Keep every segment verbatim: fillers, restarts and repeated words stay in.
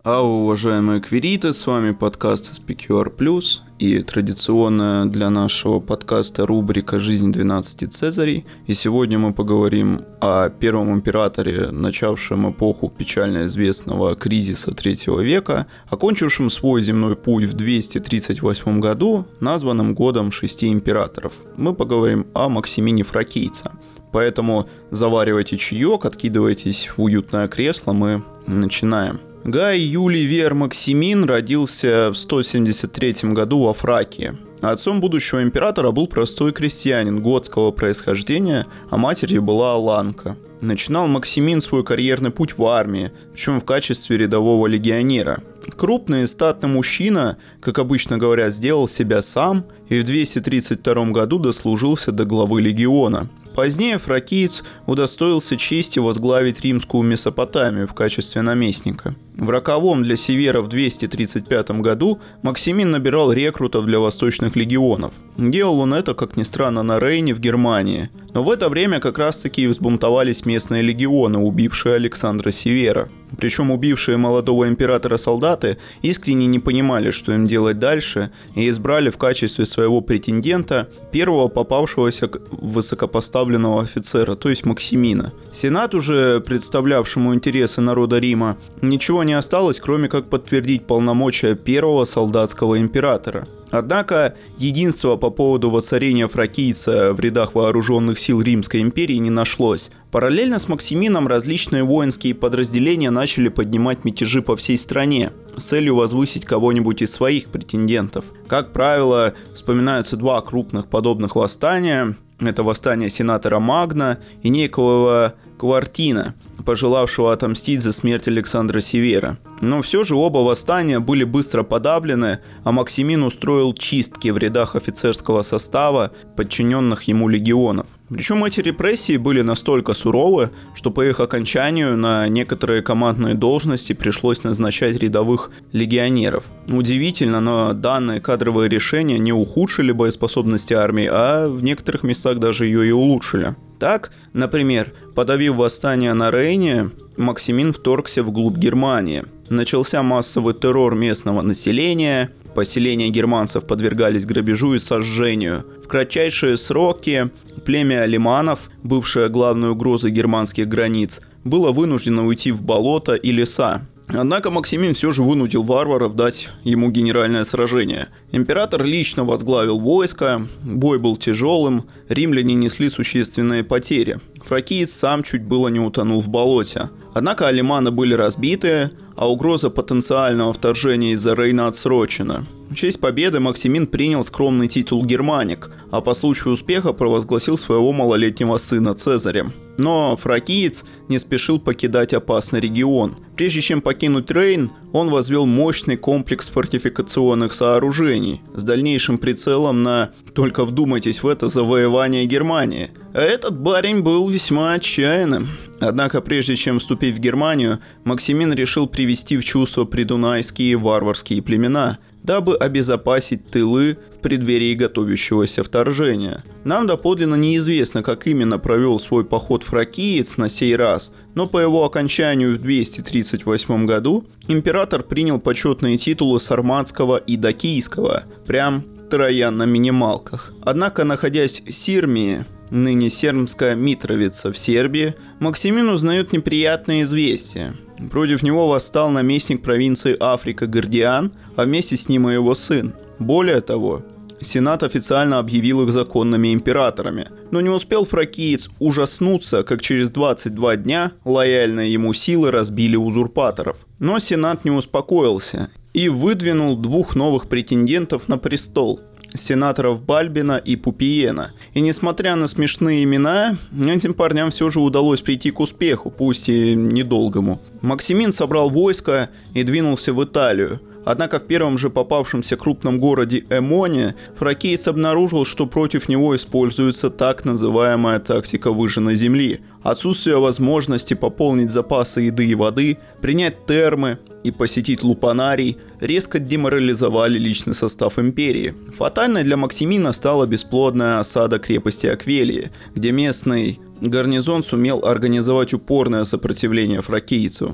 А уважаемые квириты, с вами подкаст эс пи кью ар плюс и традиционная для нашего подкаста рубрика «Жизнь двенадцати Цезарей». И сегодня мы поговорим о первом императоре, начавшем эпоху печально известного кризиса третьего века, окончившем свой земной путь в двести тридцать восьмом году, названным годом шести императоров. Мы поговорим о Максимине Фракийце. Поэтому заваривайте чаек, откидывайтесь в уютное кресло, мы начинаем. Гай Юлий Вер Максимин родился в сто семьдесят третьем году во Фракии. Отцом будущего императора был простой крестьянин готского происхождения, а матерью была аланка. Начинал Максимин свой карьерный путь в армии, причем в качестве рядового легионера. Крупный и статный мужчина, как обычно говорят, сделал себя сам и в двести тридцать втором году дослужился до главы легиона. Позднее фракиец удостоился чести возглавить римскую Месопотамию в качестве наместника. В роковом для Севера в двести тридцать пятом году Максимин набирал рекрутов для восточных легионов. Делал он это, как ни странно, на Рейне в Германии. Но в это время как раз-таки взбунтовались местные легионы, убившие Александра Севера. Причем убившие молодого императора солдаты искренне не понимали, что им делать дальше, и избрали в качестве своего претендента первого попавшегося высокопоставленного офицера, то есть Максимина. Сенату же, представлявшему интересы народа Рима, ничего не осталось, кроме как подтвердить полномочия первого солдатского императора. Однако единства по поводу воцарения фракийца в рядах вооруженных сил Римской империи не нашлось. Параллельно с Максимином различные воинские подразделения начали поднимать мятежи по всей стране с целью возвысить кого-нибудь из своих претендентов. Как правило, вспоминаются два крупных подобных восстания. Это восстание сенатора Магна и некого Квартина, пожелавшего отомстить за смерть Александра Севера. Но все же оба восстания были быстро подавлены, а Максимин устроил чистки в рядах офицерского состава, подчиненных ему легионов. Причем эти репрессии были настолько суровы, что по их окончанию на некоторые командные должности пришлось назначать рядовых легионеров. Удивительно, но данные кадровые решения не ухудшили боеспособности армии, а в некоторых местах даже ее и улучшили. Так, например, подавив восстание на Рейне, Максимин вторгся вглубь Германии. Начался массовый террор местного населения, поселения германцев подвергались грабежу и сожжению. В кратчайшие сроки племя алиманов, бывшее главной угрозой германских границ, было вынуждено уйти в болото и леса. Однако Максимин все же вынудил варваров дать ему генеральное сражение. Император лично возглавил войско, бой был тяжелым, римляне несли существенные потери. Фракиец сам чуть было не утонул в болоте. Однако алиманы были разбиты, а угроза потенциального вторжения из-за Рейна отсрочена. В честь победы Максимин принял скромный титул германик, а по случаю успеха провозгласил своего малолетнего сына Цезарем. Но фракиец не спешил покидать опасный регион. Прежде чем покинуть Рейн, он возвел мощный комплекс фортификационных сооружений с дальнейшим прицелом на, только вдумайтесь в это, завоевание Германии. А этот барень был весьма отчаянным. Однако прежде чем вступить в Германию, Максимин решил привести в чувство придунайские варварские племена, дабы обезопасить тылы в преддверии готовящегося вторжения. Нам доподлинно неизвестно, как именно провел свой поход фракиец на сей раз, но по его окончанию в двести тридцать восьмом году император принял почетные титулы сарматского и дакийского, прям Троян на минималках. Однако, находясь в Сирмии, ныне Сермская Митровица в Сербии, Максимин узнает неприятное известие. Против него восстал наместник провинции Африка Гордиан, а вместе с ним и его сын. Более того, Сенат официально объявил их законными императорами. Но не успел фракиец ужаснуться, как через двадцать два дня лояльные ему силы разбили узурпаторов. Но Сенат не успокоился и выдвинул двух новых претендентов на престол – сенаторов Бальбина и Пупиена. И несмотря на смешные имена, этим парням все же удалось прийти к успеху, пусть и недолгому. Максимин собрал войско и двинулся в Италию. Однако в первом же попавшемся крупном городе Эмоне фракиец обнаружил, что против него используется так называемая тактика выжженной земли. Отсутствие возможности пополнить запасы еды и воды, принять термы и посетить лупанарий резко деморализовали личный состав империи. Фатальной для Максимина стала бесплодная осада крепости Аквелии, где местный гарнизон сумел организовать упорное сопротивление фракийцу.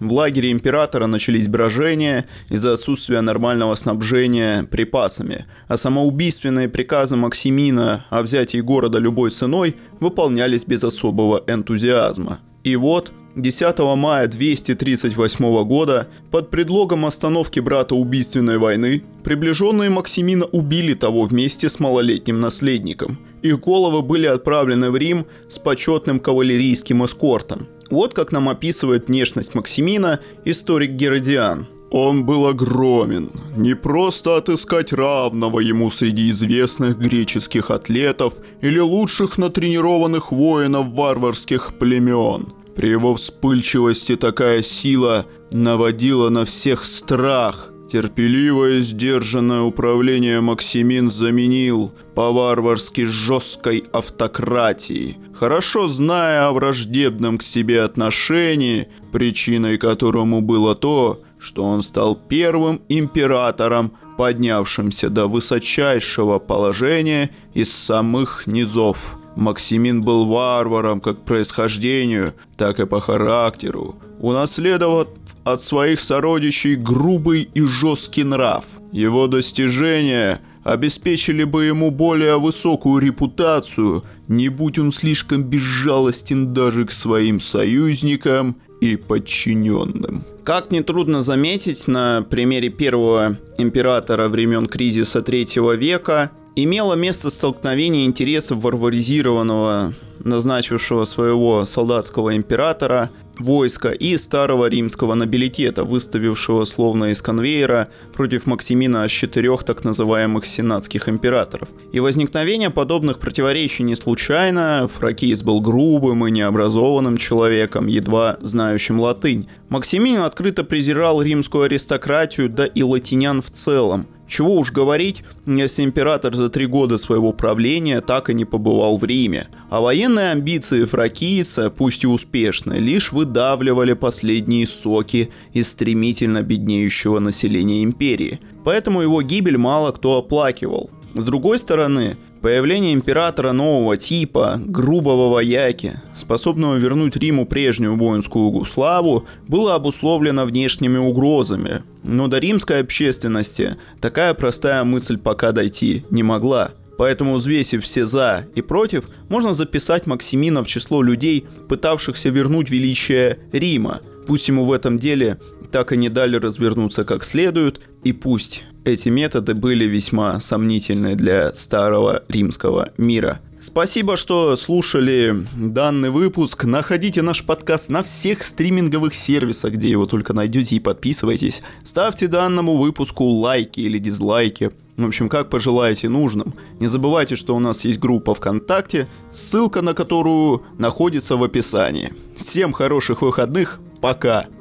в лагере императора начались брожения из-за отсутствия нормального снабжения припасами, а самоубийственные приказы Максимина о взятии города любой ценой выполнялись без особого энтузиазма. И вот десятого мая двести тридцать восьмого года под предлогом остановки брата убийственной войны приближенные Максимина убили того вместе с малолетним наследником. Их головы были отправлены в Рим с почетным кавалерийским эскортом. Вот как нам описывает внешность Максимина историк Геродиан. Он был огромен. Не просто отыскать равного ему среди известных греческих атлетов или лучших натренированных воинов варварских племен. При его вспыльчивости такая сила наводила на всех страх. Терпеливое и сдержанное управление Максимин заменил по-варварски жесткой автократии, хорошо зная о враждебном к себе отношении, причиной которому было то, что он стал первым императором, поднявшимся до высочайшего положения из самых низов. Максимин был варваром как по происхождению, так и по характеру, унаследовав от своих сородичей грубый и жесткий нрав. Его достижения обеспечили бы ему более высокую репутацию, не будь он слишком безжалостен даже к своим союзникам и подчиненным. Как нетрудно заметить, на примере первого императора времен кризиса третьего века имело место столкновение интересов варваризированного, назначившего своего солдатского императора, войска и старого римского нобилитета, выставившего словно из конвейера против Максимина аж четырех так называемых сенатских императоров. И возникновение подобных противоречий не случайно. Фракиец был грубым и необразованным человеком, едва знающим латынь. Максимин открыто презирал римскую аристократию, да и латинян в целом. Чего уж говорить, если император за три года своего правления так и не побывал в Риме. А военные амбиции фракийца, пусть и успешные, лишь выдавливали последние соки из стремительно беднеющего населения империи. Поэтому его гибель мало кто оплакивал. С другой стороны, появление императора нового типа, грубого вояки, способного вернуть Риму прежнюю воинскую славу, было обусловлено внешними угрозами. Но до римской общественности такая простая мысль пока дойти не могла. Поэтому, взвесив все «за» и «против», можно записать Максимина в число людей, пытавшихся вернуть величие Рима. Пусть ему в этом деле так и не дали развернуться как следует, и пусть эти методы были весьма сомнительны для старого римского мира. Спасибо, что слушали данный выпуск. Находите наш подкаст на всех стриминговых сервисах, где его только найдете, и подписывайтесь. Ставьте данному выпуску лайки или дизлайки. В общем, как пожелаете нужным. Не забывайте, что у нас есть группа ВКонтакте, ссылка на которую находится в описании. Всем хороших выходных, пока!